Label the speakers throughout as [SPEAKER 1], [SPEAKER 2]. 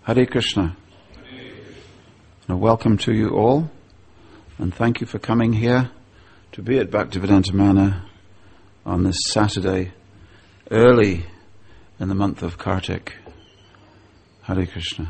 [SPEAKER 1] Hare Krishna. And welcome to you all, and thank you for coming here to be at Bhaktivedanta Manor on this Saturday, early in the month of Kartik. Hare Krishna.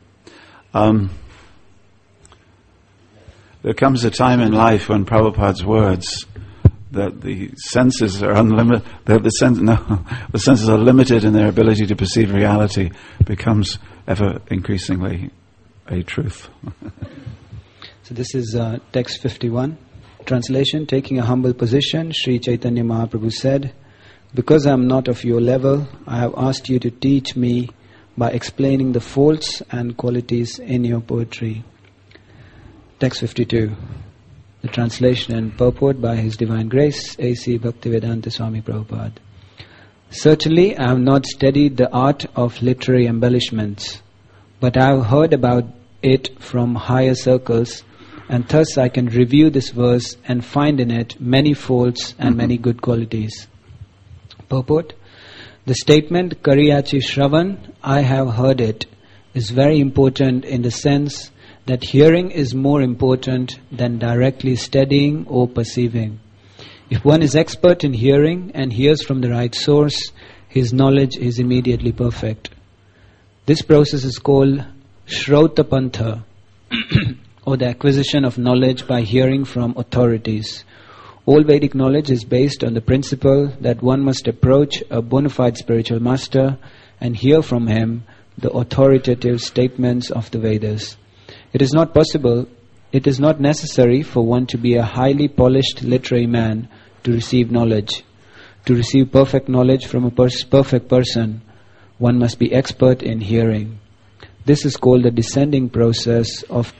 [SPEAKER 1] There comes a time in life when Prabhupada's words that the senses are unlimited, that the senses are limited in their ability to perceive reality, becomes ever increasingly a truth.
[SPEAKER 2] So this is text 51. Translation: taking a humble position, Sri Chaitanya Mahaprabhu said, "Because I am not of your level, I have asked you to teach me by explaining the faults and qualities in your poetry." Text 52. The translation and purport by His Divine Grace, A.C. Bhaktivedanta Swami Prabhupada. Certainly I have not studied the art of literary embellishments, but I have heard about it from higher circles, and thus I can review this verse and find in it many faults and many good qualities. Purport: the statement Kariyachi Shravan, I have heard it, is very important in the sense that hearing is more important than directly studying or perceiving. If one is expert in hearing and hears from the right source, his knowledge is immediately perfect. This process is called Shrautapantha, or the acquisition of knowledge by hearing from authorities. All Vedic knowledge is based on the principle that one must approach a bona fide spiritual master and hear from him the authoritative statements of the Vedas. It is not necessary for one to be a highly polished literary man to receive knowledge. To receive perfect knowledge from a perfect person, one must be expert in hearing. This is called the descending process of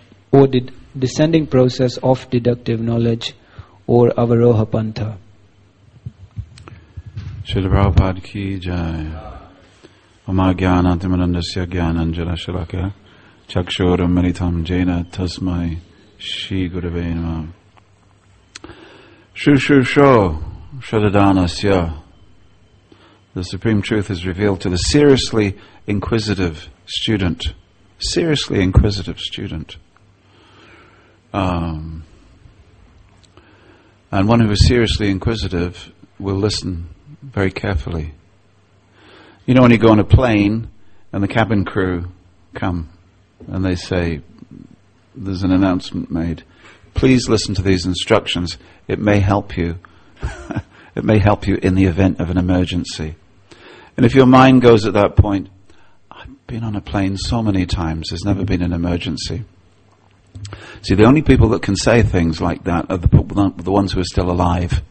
[SPEAKER 2] deductive knowledge, or Avaroha Pantha.
[SPEAKER 1] Srila Prabhupada ki jai. Oma jnanantimanandasya jnananjana shalaka chakshuram militam jena tasmai Shri Gurave Namah. Shru Shru Shro Shradhadanasya. The Supreme Truth is revealed to the seriously inquisitive student. Seriously inquisitive student. And one who is seriously inquisitive will listen very carefully. You know, when you go on a plane and the cabin crew come and they say, there's an announcement made, please listen to these instructions, it may help you. It may help you in the event of an emergency. And if your mind goes at that point, I've been on a plane so many times, there's never been an emergency. See, the only people that can say things like that are the ones who are still alive.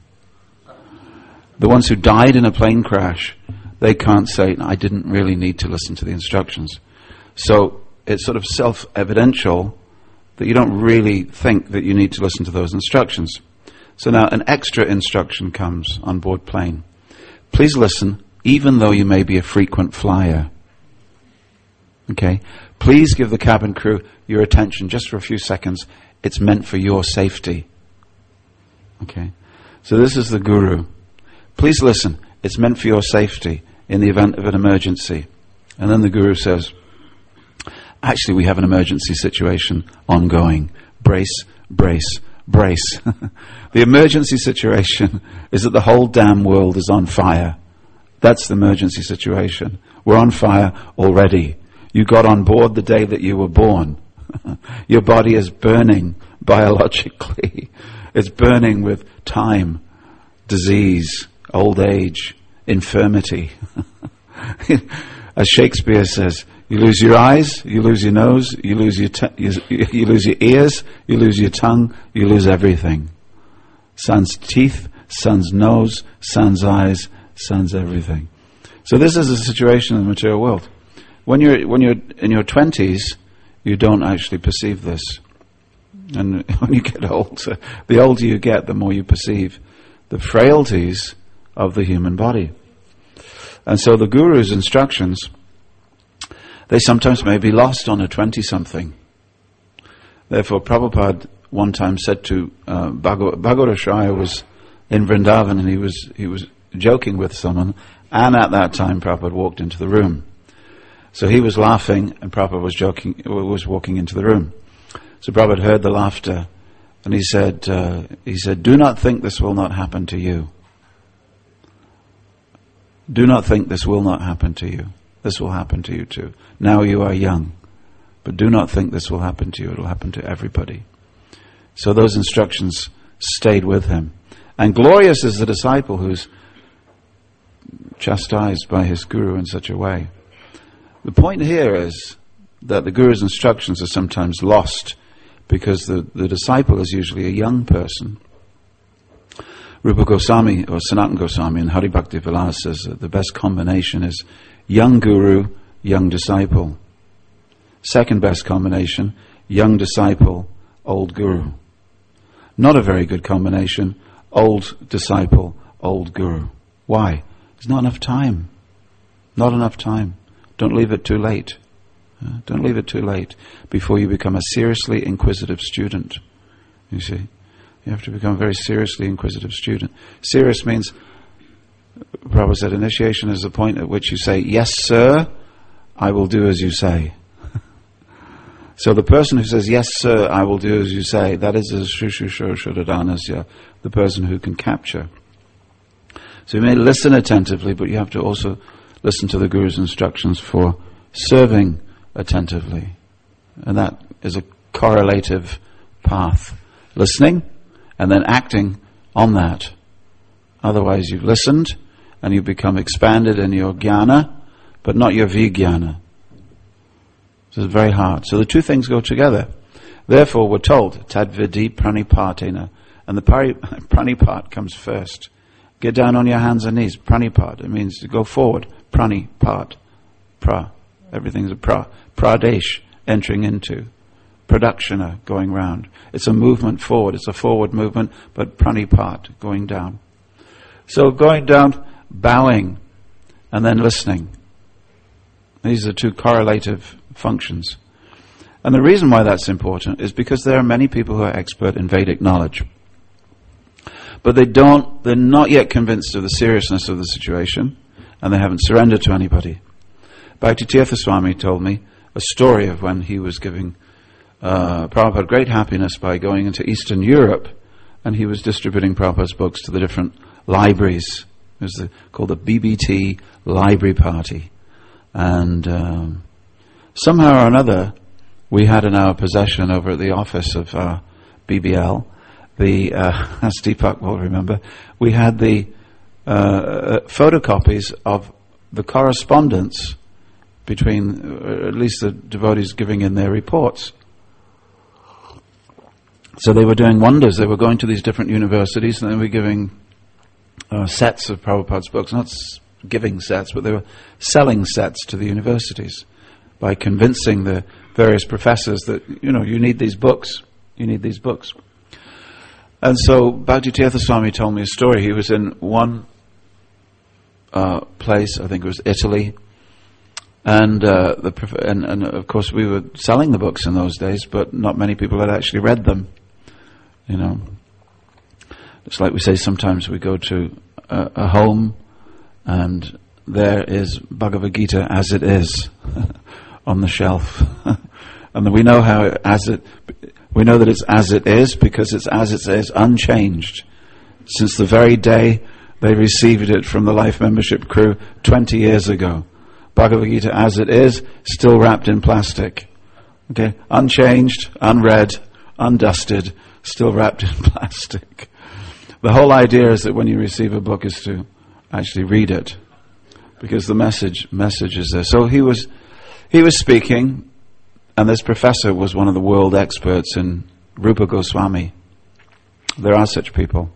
[SPEAKER 1] The ones who died in a plane crash, they can't say, I didn't really need to listen to the instructions. So it's sort of self-evidential that you don't really think that you need to listen to those instructions. So now an extra instruction comes on board plane. Please listen, even though you may be a frequent flyer. Okay? Please give the cabin crew your attention just for a few seconds. It's meant for your safety. Okay? So this is the Guru. Please listen. It's meant for your safety in the event of an emergency. And then the Guru says, actually, we have an emergency situation ongoing. Brace, brace, brace. The emergency situation is that the whole damn world is on fire. That's the emergency situation. We're on fire already. You got on board the day that you were born. Your body is burning biologically. It's burning with time, disease, old age, infirmity. As Shakespeare says, you lose your eyes, you lose your nose, you lose your you lose your ears, you lose your tongue, you lose everything. Sans teeth, sans nose, sans eyes, sans everything. So this is the situation in the material world. When you're in your 20s, you don't actually perceive this. And when you get old, the older you get, the more you perceive the frailties of the human body. And so the Guru's instructions, they sometimes may be lost on a 20-something. Therefore, Prabhupada one time said to Bhagavata was in Vrindavan, and he was joking with someone, and at that time Prabhupada walked into the room. So he was laughing, and Prabhupada was walking into the room. So Prabhupada heard the laughter, and he said, "Do not think this will not happen to you. Do not think this will not happen to you. This will happen to you too. Now you are young, but do not think this will happen to you. It will happen to everybody." So those instructions stayed with him. And glorious is the disciple who's chastised by his guru in such a way. The point here is that the guru's instructions are sometimes lost because the disciple is usually a young person. Rupa Goswami or Sanatana Goswami and Hari Bhakti Vilas says that the best combination is young guru, young disciple. Second best combination, young disciple, old guru. Not a very good combination, old disciple, old guru. Why? There's not enough time. Not enough time. Don't leave it too late. Don't leave it too late before you become a seriously inquisitive student. You see? You have to become a very seriously inquisitive student. Serious means, Prabhupada said, initiation is the point at which you say, "Yes, sir, I will do as you say." So the person who says, "Yes, sir, I will do as you say," that is a Shushushuradadanasya, the person who can capture. So you may listen attentively, but you have to also listen to the Guru's instructions for serving attentively. And that is a correlative path. Listening and then acting on that. Otherwise you've listened and you become expanded in your jnana, but not your vijnana. So it's very hard. So the two things go together. Therefore we're told, Tadvidi pranipatena. And the pranipat comes first. Get down on your hands and knees. Pranipat. It means to go forward. Pranipat. Pra. Everything's a pra. Pradesh. Entering into. Pradakshina. Going round. It's a movement forward. It's a forward movement. But pranipat. Going down. So going down, bowing, and then listening. These are two correlative functions. And the reason why that's important is because there are many people who are expert in Vedic knowledge. But they're not yet convinced of the seriousness of the situation, and they haven't surrendered to anybody. Bhakti Tirtha Swami told me a story of when he was giving Prabhupada great happiness by going into Eastern Europe, and he was distributing Prabhupada's books to the different libraries. It was called the BBT Library Party. And somehow or another, we had in our possession over at the office of BBL, as Deepak will remember, we had the photocopies of the correspondence between, at least the devotees giving in their reports. So they were doing wonders. They were going to these different universities and they were giving sets of Prabhupada's books, not giving sets, but they were selling sets to the universities by convincing the various professors that, you need these books. You need these books. And so Bhakti Tirtha Swami told me a story. He was in one place, I think it was Italy, and of course we were selling the books in those days, but not many people had actually read them. It's like we say sometimes we go to a home and there is Bhagavad Gita as it is on the shelf. And we know we know that it's as it is because it's as it is, unchanged. Since the very day they received it from the Life Membership crew 20 years ago. Bhagavad Gita as it is, still wrapped in plastic. Okay? Unchanged, unread, undusted, still wrapped in plastic. The whole idea is that when you receive a book is to actually read it, because the message is there. So he was speaking, and this professor was one of the world experts in Rupa Goswami. There are such people.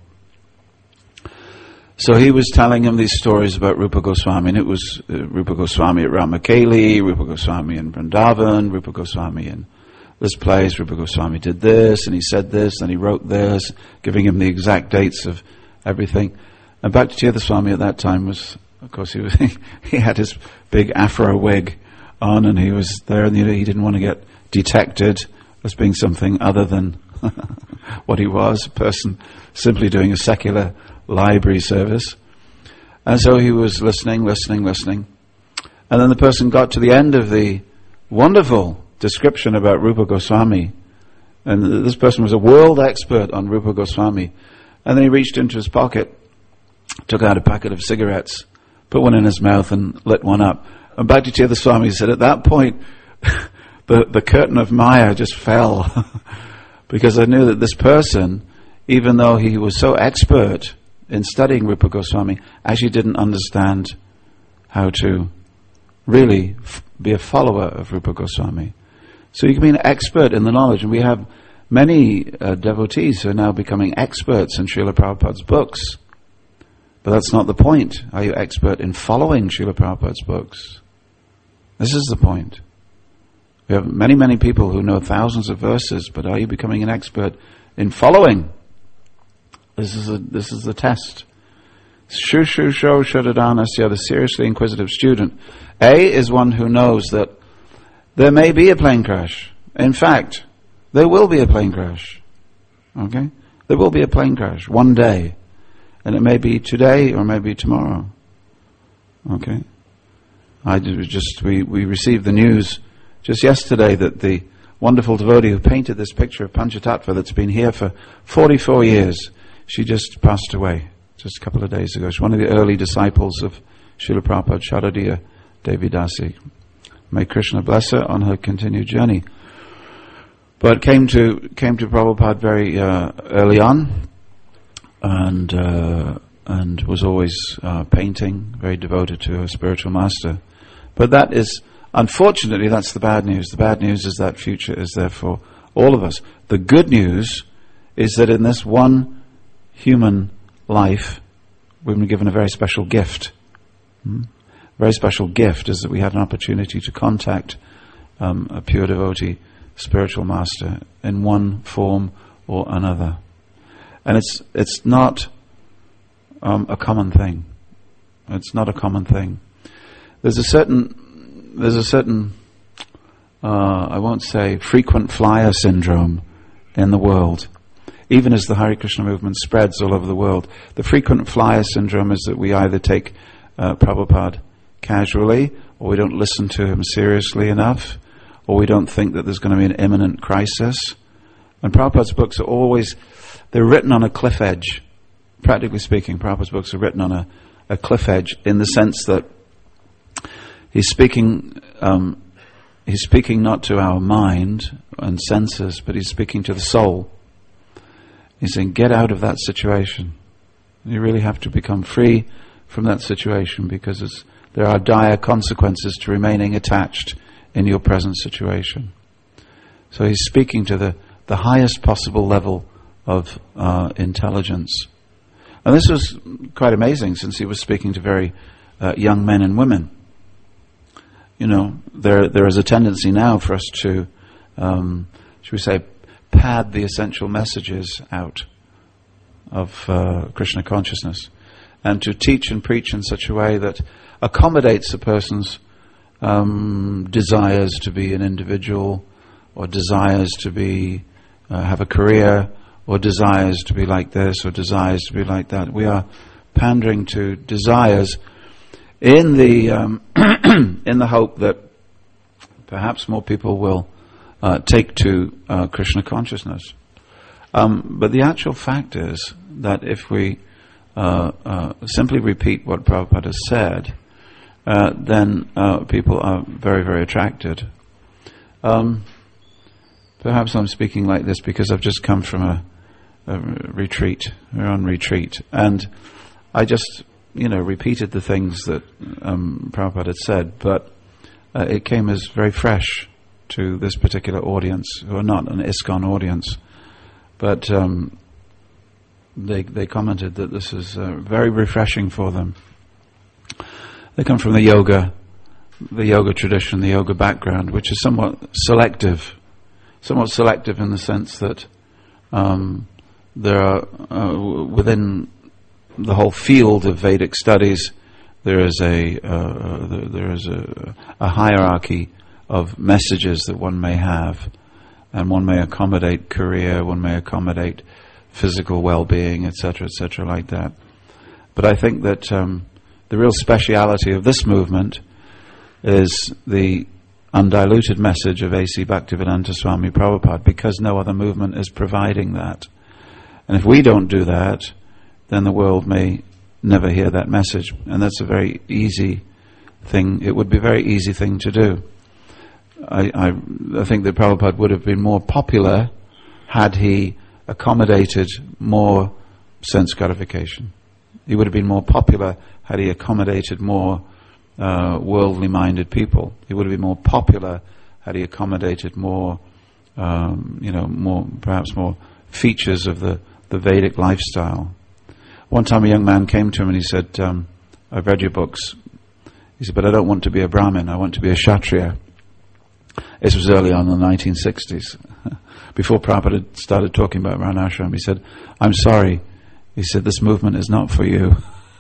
[SPEAKER 1] So he was telling him these stories about Rupa Goswami, and it was Rupa Goswami at Ramakeli, Rupa Goswami in Vrindavan, Rupa Goswami in this place, Rupa Goswami did this, and he said this, and he wrote this, giving him the exact dates of everything. And Bhakti Tirtha Swami at that time was, of course, he had his big afro wig on, and he was there, and he didn't want to get detected as being something other than what he was, a person simply doing a secular library service. And so he was listening. And then the person got to the end of the wonderful description about Rupa Goswami, and this person was a world expert on Rupa Goswami, and then he reached into his pocket, took out a packet of cigarettes, put one in his mouth and lit one up. And Bhakti-tirtha Swami said at that point, the curtain of Maya just fell, because I knew that this person, even though he was so expert in studying Rupa Goswami, actually didn't understand how to really be a follower of Rupa Goswami. So you can be an expert in the knowledge, and we have many devotees who are now becoming experts in Srila Prabhupada's books. But that's not the point. Are you expert in following Srila Prabhupada's books? This is the point. We have many, many people who know thousands of verses, but are you becoming an expert in following? This is the test. Shusho Shadadanasya, the seriously inquisitive student. A is one who knows that there may be a plane crash. In fact, there will be a plane crash. Okay? There will be a plane crash one day. And it may be today or maybe tomorrow. Okay? We received the news just yesterday that the wonderful devotee who painted this picture of Panchatattva that's been here for 44 years, she just passed away just a couple of days ago. She's one of the early disciples of Srila Prabhupada, Sharadiya Devi Dasi. May Krishna bless her on her continued journey. But came to Prabhupada very early on, and was always painting, very devoted to her spiritual master. But that is, unfortunately, that's the bad news. The bad news is that future is there for all of us. The good news is that in this one human life, we've been given a very special gift. Very special gift is that we had an opportunity to contact a pure devotee, spiritual master, in one form or another. And it's not a common thing. It's not a common thing. There's a certain I won't say frequent flyer syndrome in the world. Even as the Hare Krishna movement spreads all over the world, the frequent flyer syndrome is that we either take Prabhupada casually, or we don't listen to him seriously enough, or we don't think that there's going to be an imminent crisis. And Prabhupada's books are always, they're written on a cliff edge. Practically speaking, Prabhupada's books are written on a cliff edge, in the sense that he's speaking not to our mind and senses, but he's speaking to the soul. He's saying, get out of that situation. You really have to become free from that situation, because there are dire consequences to remaining attached in your present situation. So he's speaking to the highest possible level of intelligence. And this was quite amazing, since he was speaking to very young men and women. You know, there is a tendency now for us to, should we say, pad the essential messages out of Krishna consciousness, and to teach and preach in such a way that accommodates a person's desires to be an individual, or desires to be have a career, or desires to be like this, or desires to be like that. We are pandering to desires in the in the hope that perhaps more people will take to Krishna consciousness. But the actual fact is that if we simply repeat what Prabhupada has said, then people are very, very attracted. Perhaps I'm speaking like this because I've just come from a retreat. We're on retreat. And I just, repeated the things that Prabhupada had said, but it came as very fresh to this particular audience, who are not an ISKCON audience. But they commented that this is very refreshing for them. They come from the yoga tradition, the yoga background, which is somewhat selective in the sense that there are within the whole field of Vedic studies, there is a hierarchy of messages that one may have, and one may accommodate career, one may accommodate physical well-being, etc., like that. But I think that the real speciality of this movement is the undiluted message of A.C. Bhaktivedanta Swami Prabhupada, because no other movement is providing that. And if we don't do that, then the world may never hear that message. And that's a very easy thing. It would be a very easy thing to do. I think that Prabhupada would have been more popular had he accommodated more sense gratification. He would have been more popular had he accommodated more worldly minded people. He would have been more popular had he accommodated more, perhaps more features of the Vedic lifestyle. One time a young man came to him and he said, I've read your books. He said, but I don't want to be a Brahmin, I want to be a Kshatriya. This was early on in the 1960s. Before Prabhupada had started talking about Varnashram, he said, I'm sorry. He said, this movement is not for you.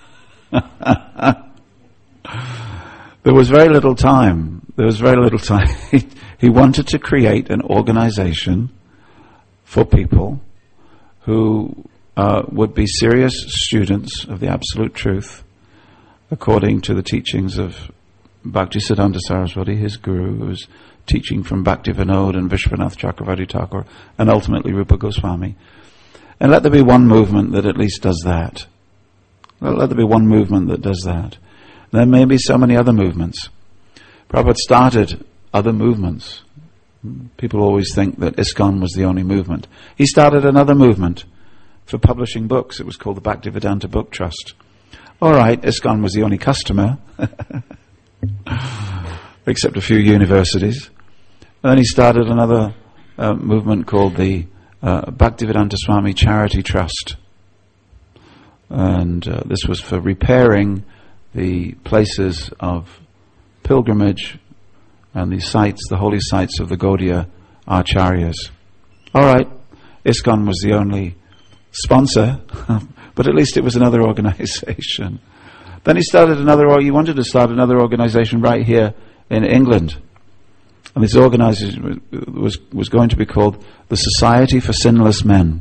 [SPEAKER 1] There was very little time. He wanted to create an organization for people who would be serious students of the Absolute Truth, according to the teachings of Bhaktisiddhanta Saraswati, his guru, who was teaching from Bhaktivinoda and Vishwanath Chakravarti Thakur, and ultimately Rupa Goswami. And let there be one movement that at least does that. Let there be one movement that does that. There may be so many other movements. Prabhupada started other movements. People always think that ISKCON was the only movement. He started another movement for publishing books. It was called the Bhaktivedanta Book Trust. All right, ISKCON was the only customer, except a few universities. And then he started another movement called the Bhaktivedanta Swami Charity Trust. And this was for repairing the places of pilgrimage and the sites, the holy sites of the Gaudiya Acharyas. All right, ISKCON was the only sponsor, but at least it was another organization. Then he wanted to start another organization right here in England. And this organization was going to be called the Society for Sinless Men.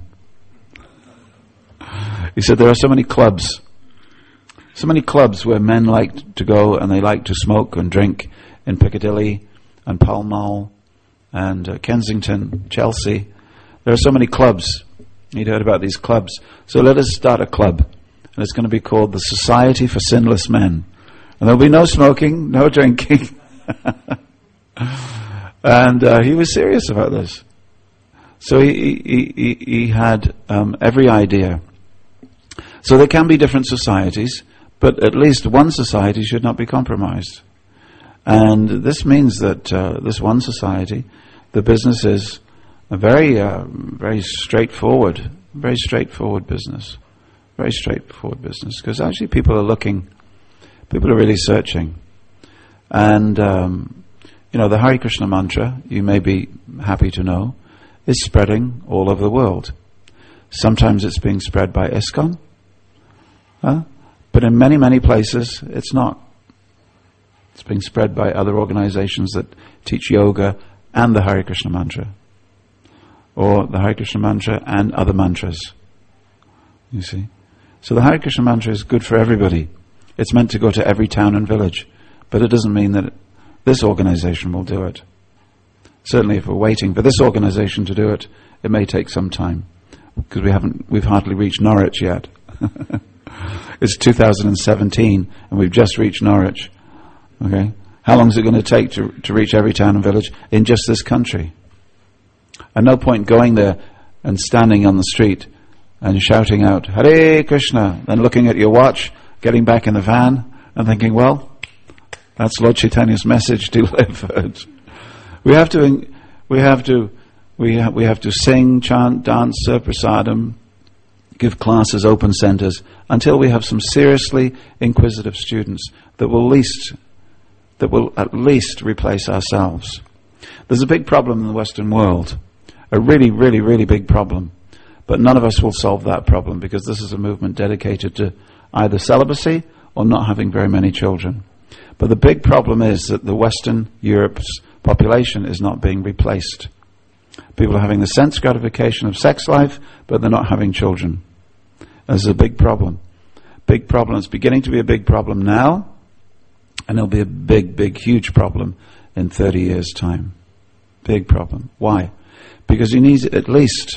[SPEAKER 1] He said there are so many clubs where men like to go and they like to smoke and drink in Piccadilly and Pall Mall and Kensington, Chelsea. There are so many clubs. He'd heard about these clubs. So let us start a club. And it's going to be called the Society for Sinless Men. And there'll be no smoking, no drinking. And he was serious about this. So he had every idea. So there can be different societies, but at least one society should not be compromised. And this means that this one society, the business is a very straightforward business. Very straightforward business. Because actually people are really searching. And, the Hare Krishna mantra, you may be happy to know, is spreading all over the world. Sometimes it's being spread by ISKCON, but in many, many places it's not. It's being spread by other organizations that teach yoga and the Hare Krishna mantra, or the Hare Krishna mantra and other mantras. You see? So the Hare Krishna mantra is good for everybody. It's meant to go to every town and village, but it doesn't mean that this organization will do it. Certainly if we're waiting for this organization to do it, it may take some time, because we've hardly reached Norwich yet. It's 2017 and we've just reached Norwich. Okay? How long is it going to take to reach every town and village in just this country? And no point going there and standing on the street and shouting out, Hare Krishna, then looking at your watch, getting back in the van and thinking, well, that's Lord Chaitanya's message delivered. We have to sing, chant, dance, serve prasadam, give classes, open centers, until we have some seriously inquisitive students that will at least replace ourselves. There's a big problem in the Western world, a really, really, really big problem, but none of us will solve that problem, because this is a movement dedicated to either celibacy or not having very many children. But the big problem is that the Western Europe's population is not being replaced. People are having the sense gratification of sex life, but they're not having children. This is a big problem. Big problem. It's beginning to be a big problem now, And there'll be a big, huge problem in 30 years' time. Big problem. Why? Because he needs at least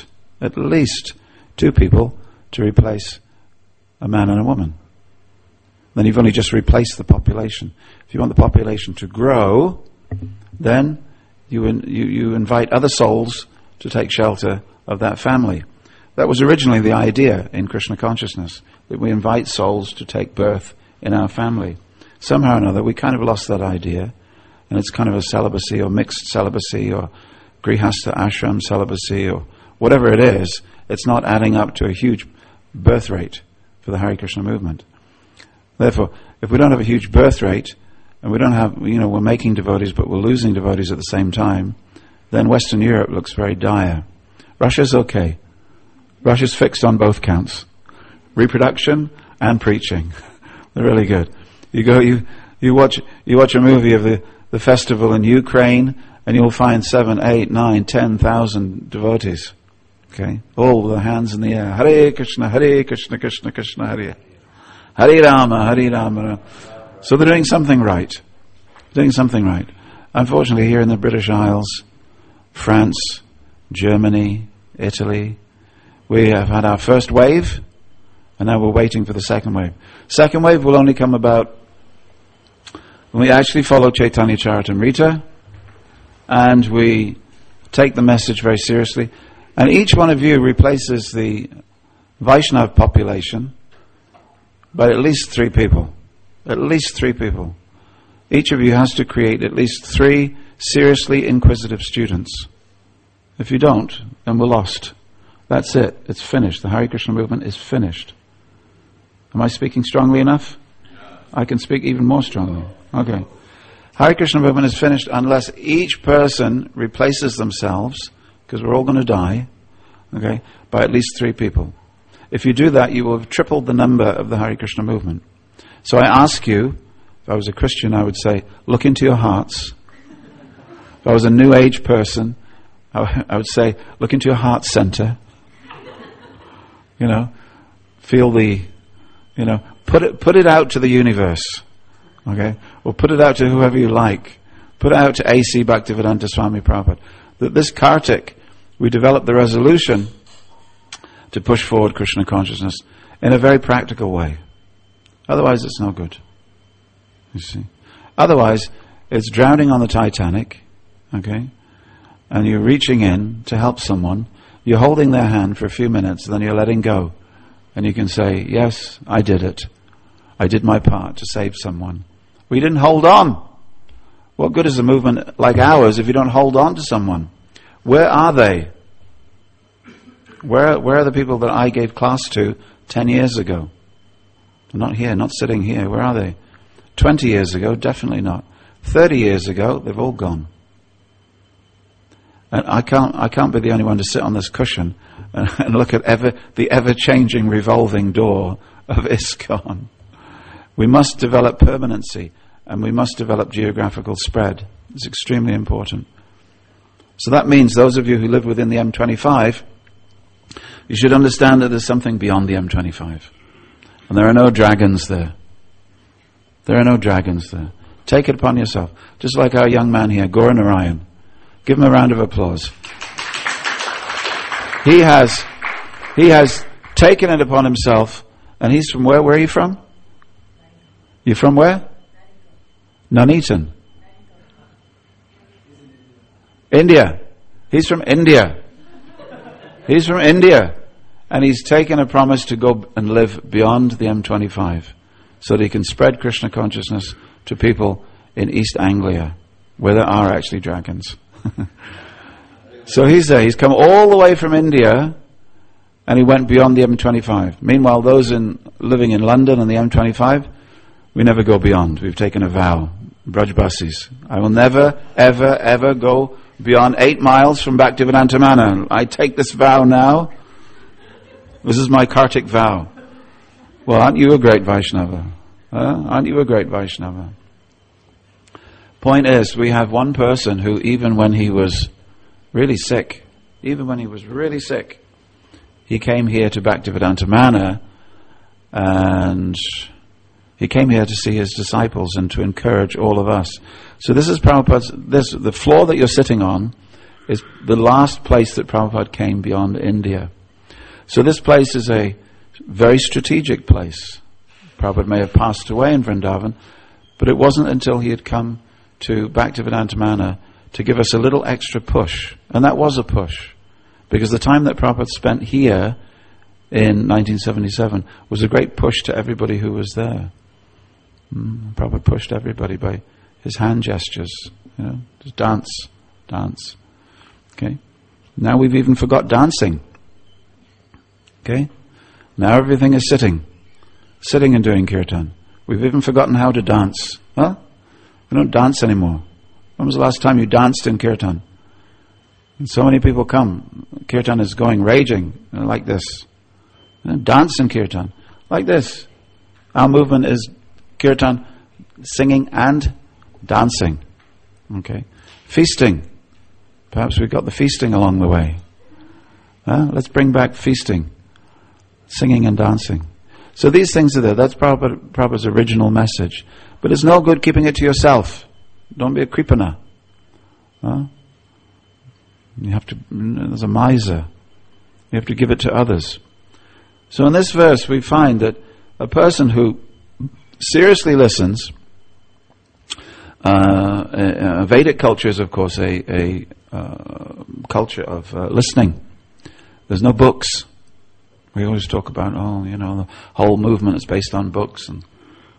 [SPEAKER 1] 2 people to replace a man and a woman. Then you've only just replaced the population. If you want the population to grow, then you invite other souls to take shelter of that family. That was originally the idea in Krishna consciousness, that we invite souls to take birth in our family. Somehow or another, we kind of lost that idea, and it's kind of a celibacy or mixed celibacy or grihastha ashram celibacy or whatever it is. It's not adding up to a huge birth rate for the Hare Krishna movement. Therefore, if we don't have a huge birth rate, and we don't have, we're making devotees but we're losing devotees at the same time, then Western Europe looks very dire. Russia's okay. Russia's fixed on both counts. Reproduction and preaching. They're really good. You watch a movie of the festival in Ukraine, and you'll find 7, 8, 9, 10,000 devotees. Okay? All with their hands in the air. Hare Krishna, Krishna Krishna, Hare. Hare Rama, Hare Rama. So they're doing something right. Doing something right. Unfortunately, here in the British Isles, France, Germany, Italy, we have had our first wave, and now we're waiting for the second wave. Second wave will only come about when we actually follow Chaitanya Charitamrita, and we take the message very seriously. And each one of you replaces the Vaishnava population by at least 3 people. At least 3 people. Each of you has to create at least 3 seriously inquisitive students. If you don't, then we're lost. That's it. It's finished. The Hare Krishna movement is finished. Am I speaking strongly enough? I can speak even more strongly. Okay. Hare Krishna movement is finished unless each person replaces themselves, because we're all going to die, okay, by at least 3 people. If you do that, you will have tripled the number of the Hare Krishna movement. So I ask you, if I was a Christian, I would say, look into your hearts. If I was a New Age person, I would say, look into your heart center. Feel the, put it out to the universe. Okay? Or put it out to whoever you like. Put it out to A.C. Bhaktivedanta Swami Prabhupada. That this Kartik, we develop the resolution to push forward Krishna consciousness in a very practical way. Otherwise, it's no good. You see? Otherwise, it's drowning on the Titanic, okay? And you're reaching in to help someone. You're holding their hand for a few minutes, then you're letting go. And you can say, yes, I did it. I did my part to save someone. We didn't hold on. What good is a movement like ours if you don't hold on to someone? Where are they? Where are the people that I gave class to 10 years ago? They're not here, not sitting here. Where are they? 20 years ago, definitely not. 30 years ago, they've all gone. And I can't be the only one to sit on this cushion and look at the ever-changing revolving door of ISKCON. We must develop permanency, and we must develop geographical spread. It's extremely important. So that means those of you who live within the M25, you should understand that there's something beyond the M25. And there are no dragons there. There are no dragons there. Take it upon yourself. Just like our young man here, Gaura Narayan. Give him a round of applause. He has taken it upon himself, and he's from where? Where are you from? You're from where? Nuneaton. India. He's from India. He's from India. And he's taken a promise to go and live beyond the M25 so that he can spread Krishna consciousness to people in East Anglia, where there are actually dragons. So he's there. He's come all the way from India, and he went beyond the M25. Meanwhile, those living in London and the M25, we never go beyond. We've taken a vow. Brajbasis. I will never, ever, ever go beyond 8 miles from Bhaktivedanta Manor. I take this vow now. This is my Kartik vow. Well, aren't you a great Vaishnava? Aren't you a great Vaishnava? Point is, we have one person who, even when he was really sick, he came here to Bhaktivedanta Manor, and He came here to see his disciples and to encourage all of us. So this is Prabhupada's, the floor that you're sitting on is the last place that Prabhupada came beyond India. So this place is a very strategic place. Prabhupada may have passed away in Vrindavan, but it wasn't until he had come to Bhaktivedanta Manor to give us a little extra push. And that was a push. Because the time that Prabhupada spent here in 1977 was a great push to everybody who was there. Prabhupada pushed everybody by his hand gestures. Just dance, dance. Okay? Now we've even forgot dancing. Okay? Now everything is sitting and doing kirtan. We've even forgotten how to dance. Huh? We don't dance anymore. When was the last time you danced in kirtan? And so many people come. Kirtan is going, raging, like this. Dance in kirtan, like this. Our movement is kirtan, singing and dancing. Okay? Feasting. Perhaps we've got the feasting along the way. Let's bring back feasting. Singing and dancing. So these things are there. That's Prabhupada's original message. But it's no good keeping it to yourself. Don't be a kripana. You have to, there's a miser. You have to give it to others. So in this verse we find that a person who seriously listens, Vedic culture is of course a culture of listening. There's no books. We always talk about, the whole movement is based on books. And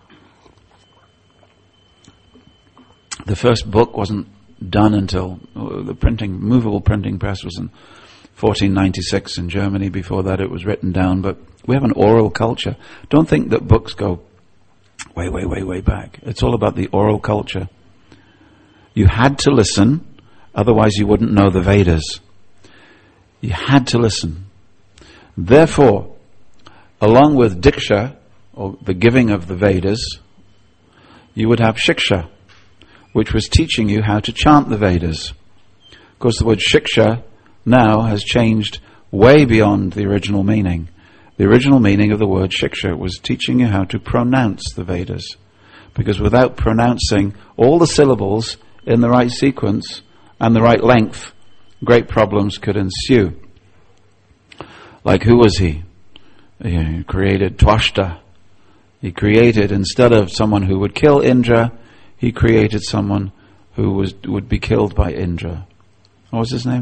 [SPEAKER 1] the first book wasn't done until the movable printing press was in 1496 in Germany. Before that it was written down. But we have an oral culture. Don't think that books go way back. It's all about the oral culture. You had to listen, otherwise you wouldn't know the Vedas. You had to listen. Therefore, along with Diksha, or the giving of the Vedas, you would have Shiksha, which was teaching you how to chant the Vedas. Of course, the word Shiksha now has changed way beyond the original meaning. The original meaning of the word Shiksha was teaching you how to pronounce the Vedas. Because without pronouncing all the syllables in the right sequence and the right length, great problems could ensue. Like who was he? He created Twashta. He created, instead of someone who would kill Indra, he created someone who would be killed by Indra. What was his name?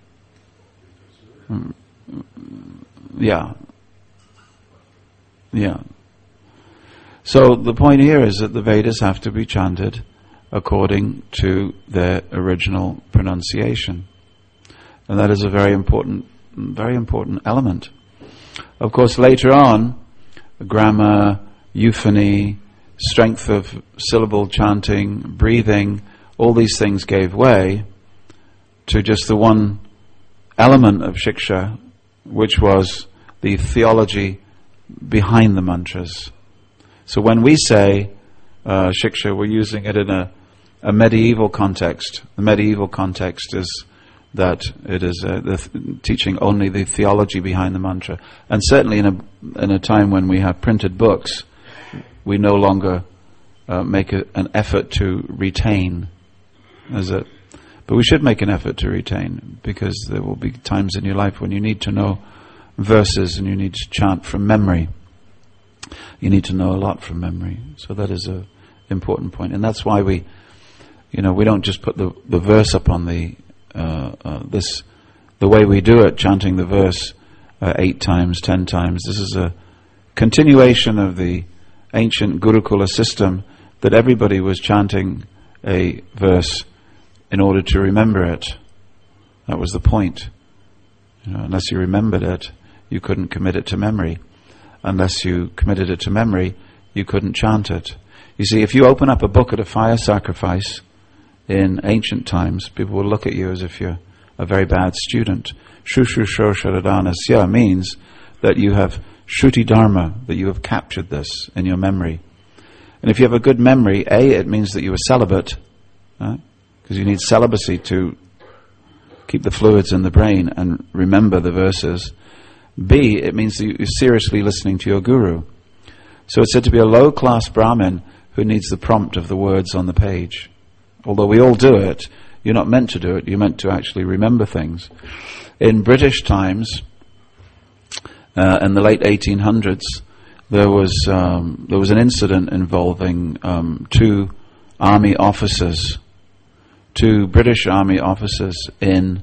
[SPEAKER 1] Yeah. So the point here is that the Vedas have to be chanted according to their original pronunciation. And that is a very important element. Of course, later on, grammar, euphony, strength of syllable chanting, breathing, all these things gave way to just the one element of Shiksha, which was the theology behind the mantras. So when we say Shiksha, we're using it in a medieval context. The medieval context is that it is teaching only the theology behind the mantra. And certainly in a time when we have printed books, we no longer make an effort to retain. But we should make an effort to retain, because there will be times in your life when you need to know verses and you need to chant from memory. You need to know a lot from memory. So that is an important point. And that's why we don't just put the verse up on the way we do it, chanting the verse 8 times, 10 times. This is a continuation of the ancient Gurukula system, that everybody was chanting a verse in order to remember it. That was the point. Unless you remembered it, you couldn't commit it to memory. Unless you committed it to memory, you couldn't chant it. You see, if you open up a book at a fire sacrifice in ancient times, people will look at you as if you're a very bad student. Shushu Shosharadanasya means that you have Shruti Dharma, that you have captured this in your memory. And if you have a good memory, A, it means that you were celibate, because you need celibacy to keep the fluids in the brain and remember the verses. B, it means that you're seriously listening to your guru. So it's said to be a low-class Brahmin who needs the prompt of the words on the page. Although we all do it, you're not meant to do it. You're meant to actually remember things. In British times, in the late 1800s, there was an incident involving two British army officers in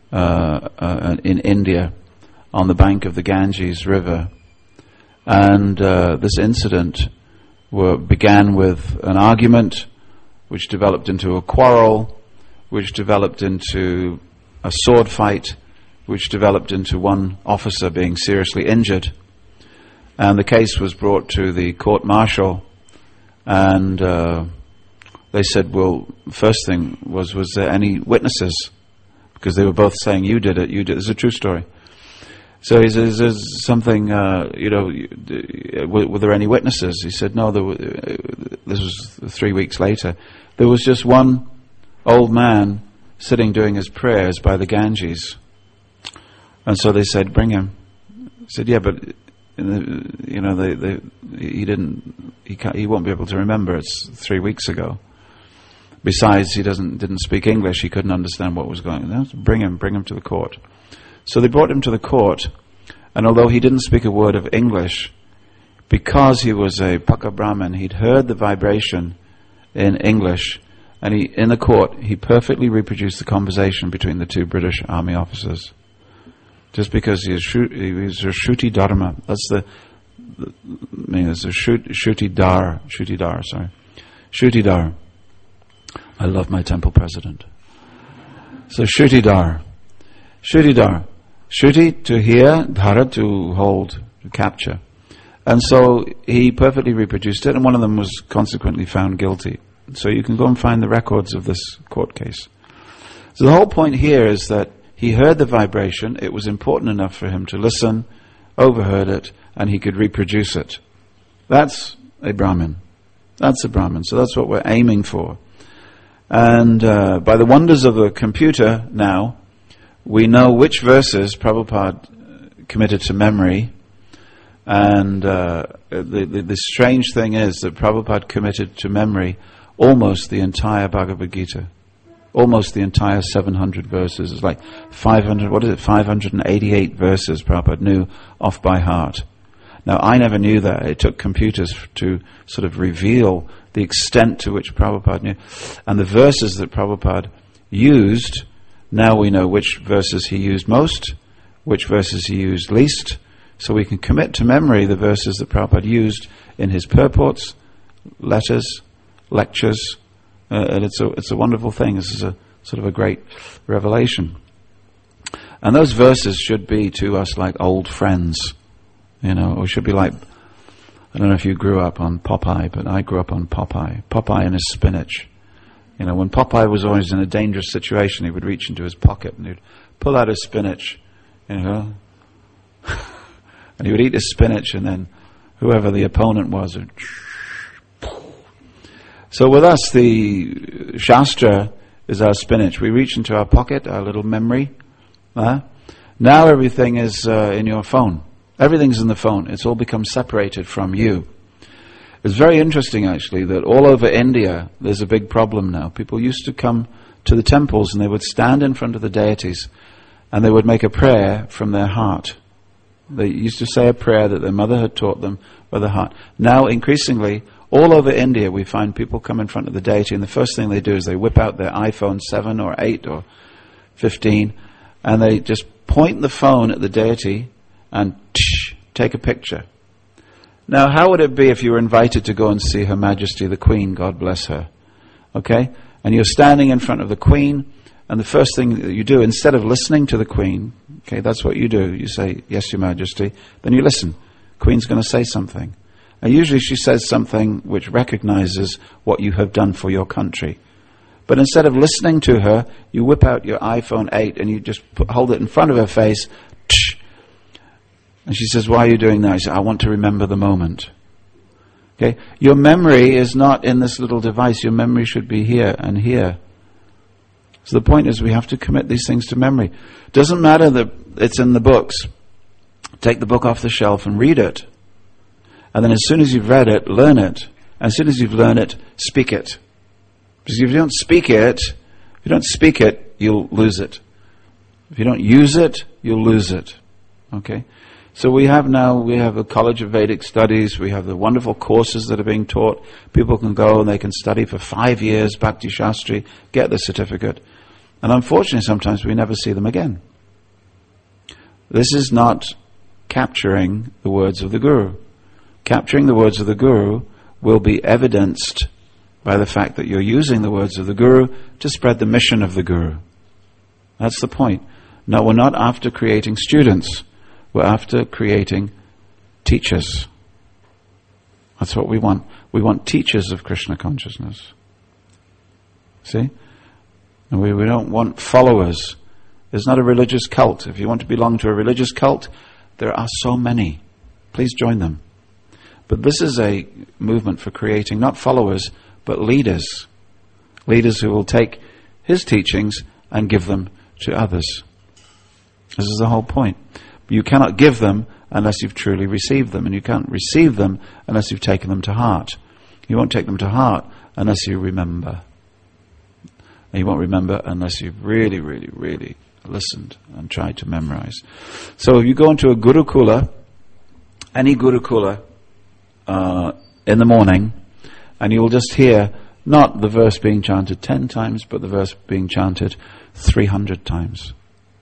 [SPEAKER 1] India, on the bank of the Ganges River, and this incident began with an argument, which developed into a quarrel, which developed into a sword fight, which developed into one officer being seriously injured. And the case was brought to the court-martial, and they said, well, first thing was there any witnesses? Because they were both saying, you did it. It's a true story. So he says, there's something, were there any witnesses? He said, no, this was 3 weeks later. There was just one old man sitting doing his prayers by the Ganges. And so they said, bring him. He said, yeah, but he won't be able to remember. It's 3 weeks ago. Besides, he didn't speak English. He couldn't understand what was going on. Bring him to the court. So they brought him to the court, and although he didn't speak a word of English, because he was a Paka Brahmin, he'd heard the vibration in English, and in the court, he perfectly reproduced the conversation between the two British army officers. Just because he was a Shruti Dharma. That's Shruti Dar. I love my temple president. So Shruti Dar. Shruti, to hear, Dhara, to hold, to capture. And so he perfectly reproduced it, and one of them was consequently found guilty. So you can go and find the records of this court case. So the whole point here is that he heard the vibration, it was important enough for him to listen, overheard it, and he could reproduce it. That's a Brahmin. So that's what we're aiming for. And by the wonders of the computer now, we know which verses Prabhupada committed to memory. And the strange thing is that Prabhupada committed to memory almost the entire Bhagavad Gita. Almost the entire 700 verses. It's like 588 verses Prabhupada knew off by heart. Now, I never knew that. It took computers to sort of reveal the extent to which Prabhupada knew. And the verses that Prabhupada used, now we know which verses he used most, which verses he used least, so we can commit to memory the verses that Prabhupada used in his purports, letters, lectures, and it's a wonderful thing. This is a sort of a great revelation. And those verses should be to us like old friends, or should be like, I don't know if you grew up on Popeye, but I grew up on Popeye and his spinach. When Popeye was always in a dangerous situation, he would reach into his pocket and he'd pull out his spinach, and he would eat his spinach, and then whoever the opponent was would. So with us, the Shastra is our spinach. We reach into our pocket, our little memory. Now everything is in your phone. Everything's in the phone. It's all become separated from you. It's very interesting, actually, that all over India, there's a big problem now. People used to come to the temples and they would stand in front of the deities and they would make a prayer from their heart. They used to say a prayer that their mother had taught them by the heart. Now, increasingly, all over India, we find people come in front of the deity, and the first thing they do is they whip out their iPhone 7 or 8 or 15, and they just point the phone at the deity and take a picture. Now, how would it be if you were invited to go and see Her Majesty the Queen, God bless her? Okay? And you're standing in front of the Queen, and the first thing that you do, instead of listening to the Queen, okay, that's what you do. You say, yes, Your Majesty. Then you listen. Queen's going to say something. And usually she says something which recognizes what you have done for your country. But instead of listening to her, you whip out your iPhone 8 and you just hold it in front of her face. And she says, why are you doing that? You say, I want to remember the moment. Okay? Your memory is not in this little device. Your memory should be here and here. So the point is we have to commit these things to memory. Doesn't matter that it's in the books. Take the book off the shelf and read it. And then as soon as you've read it, learn it. And as soon as you've learned it, speak it. Because if you don't speak it, you'll lose it. If you don't use it, you'll lose it. Okay? So we have a College of Vedic Studies, we have the wonderful courses that are being taught. People can go and they can study for 5 years, Bhakti Shastri, get the certificate. And unfortunately sometimes we never see them again. This is not capturing the words of the Guru. Capturing the words of the Guru will be evidenced by the fact that you're using the words of the Guru to spread the mission of the Guru. That's the point. No, we're not after creating students. We're after creating teachers. That's what we want. We want teachers of Krishna consciousness. See? And we don't want followers. It's not a religious cult. If you want to belong to a religious cult, there are so many. Please join them. But this is a movement for creating not followers, but leaders. Leaders who will take his teachings and give them to others. This is the whole point. You cannot give them unless you've truly received them, and you can't receive them unless you've taken them to heart. You won't take them to heart unless you remember. And you won't remember unless you've really, really, really listened and tried to memorize. So if you go into a Gurukula, any Gurukula, in the morning, and you will just hear not the verse being chanted 10 times, but the verse being chanted 300 times.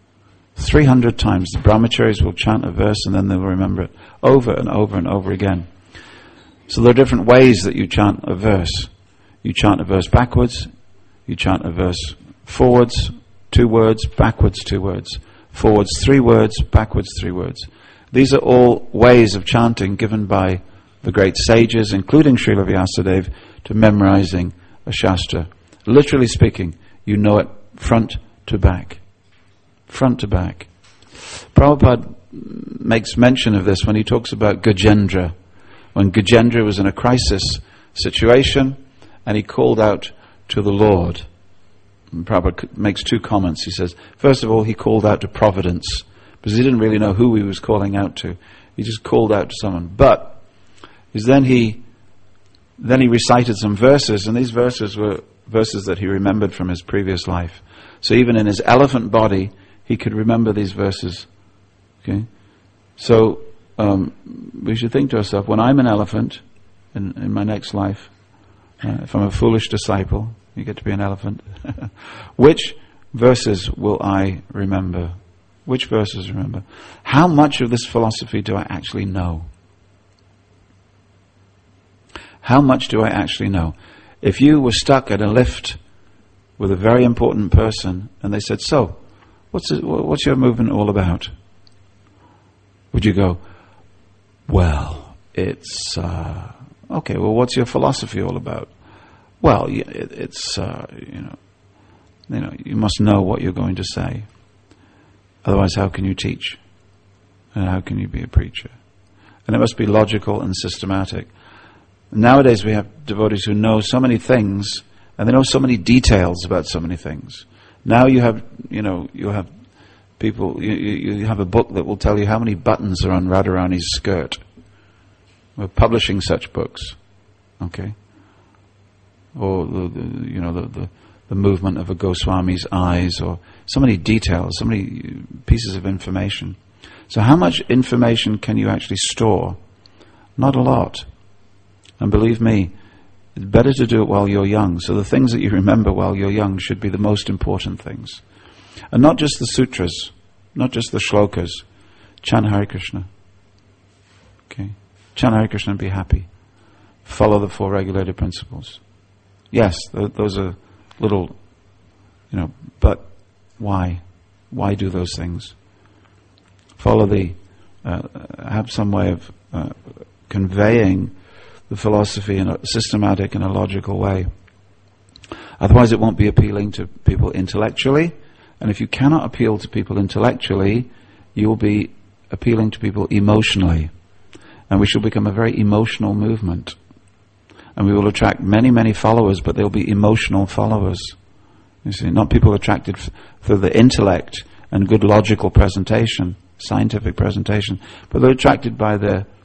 [SPEAKER 1] 300 times. The brahmacharis will chant a verse and then they will remember it over and over and over again. So there are different ways that you chant a verse. You chant a verse backwards, you chant a verse forwards, 2 words, backwards 2 words, forwards 3 words, backwards 3 words. These are all ways of chanting given by the great sages, including Srila Vyasadeva, to memorizing a Shastra. Literally speaking, you know it front to back. Front to back. Prabhupada makes mention of this when he talks about Gajendra. When Gajendra was in a crisis situation and he called out to the Lord. And Prabhupada makes 2 comments. He says, first of all, he called out to Providence because he didn't really know who he was calling out to. He just called out to someone. But then he recited some verses, and these verses were verses that he remembered from his previous life. So even in his elephant body, he could remember these verses. Okay, so we should think to ourselves: when I'm an elephant in my next life, if I'm a foolish disciple, you get to be an elephant. Which verses will I remember? Which verses remember? How much of this philosophy do I actually know? How much do I actually know? If you were stuck at a lift with a very important person and they said, so, what's your movement all about? Would you go, well, it's, okay, well, what's your philosophy all about? Well, it's, you must know what you're going to say. Otherwise, how can you teach? And how can you be a preacher? And it must be logical and systematic. Nowadays we have devotees who know so many things, and they know so many details about so many things. Now you have people, you have a book that will tell you how many buttons are on Radharani's skirt. We're publishing such books, okay? Or the movement of a Goswami's eyes, or so many details, so many pieces of information. So how much information can you actually store? Not a lot. And believe me, it's better to do it while you're young. So the things that you remember while you're young should be the most important things. And not just the sutras, not just the shlokas. Chant Hare Krishna. Okay? Chant Hare Krishna and be happy. Follow the 4 regulated principles. Yes, those are little, but why? Why do those things? Follow have some way of conveying the philosophy in a systematic and a logical way. Otherwise it won't be appealing to people intellectually, and if you cannot appeal to people intellectually, you will be appealing to people emotionally, and we shall become a very emotional movement, and we will attract many, many followers, but they'll be emotional followers. You see, not people attracted for the intellect and good logical presentation, scientific presentation, but they're attracted by their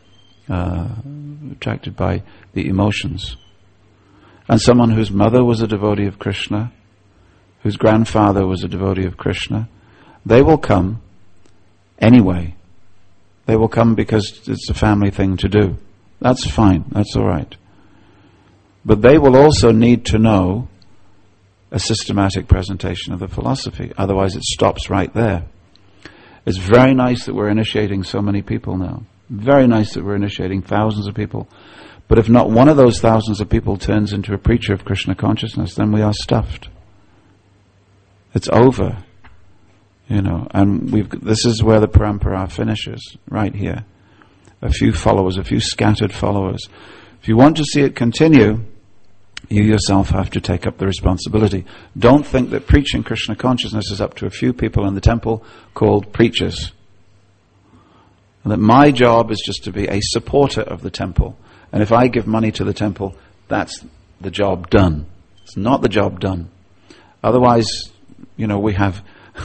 [SPEAKER 1] attracted by the emotions. And someone whose mother was a devotee of Krishna, whose grandfather was a devotee of Krishna, they will come anyway. They will come because it's a family thing to do. That's fine, that's all right. But they will also need to know a systematic presentation of the philosophy. Otherwise it stops right there. It's very nice that we're initiating so many people now. Very nice that we're initiating thousands of people. But if not one of those thousands of people turns into a preacher of Krishna consciousness, then we are stuffed. It's over. And this is where the parampara finishes, right here. A few followers, a few scattered followers. If you want to see it continue, you yourself have to take up the responsibility. Don't think that preaching Krishna consciousness is up to a few people in the temple called preachers. And that my job is just to be a supporter of the temple. And if I give money to the temple, that's the job done. It's not the job done. Otherwise, we have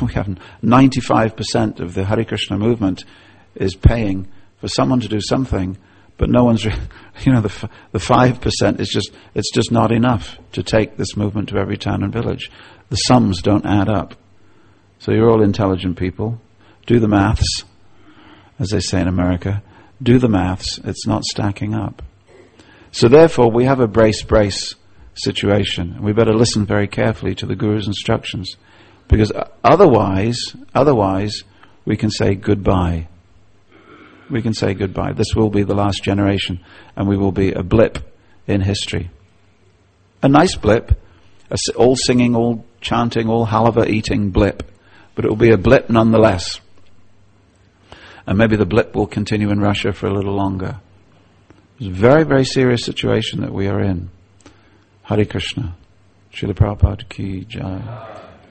[SPEAKER 1] 95% of the Hare Krishna movement is paying for someone to do something, but no one's, the 5% is it's just not enough to take this movement to every town and village. The sums don't add up. So you're all intelligent people. Do the maths, as they say in America. Do the maths. It's not stacking up. So therefore, we have a brace situation. We better listen very carefully to the Guru's instructions, because otherwise, we can say goodbye. We can say goodbye. This will be the last generation, and we will be a blip in history. A nice blip, all singing, all chanting, all halava eating blip, but it will be a blip nonetheless. And maybe the blip will continue in Russia for a little longer. It's a very, very serious situation that we are in. Hare Krishna. Srila Prabhupada ki jai.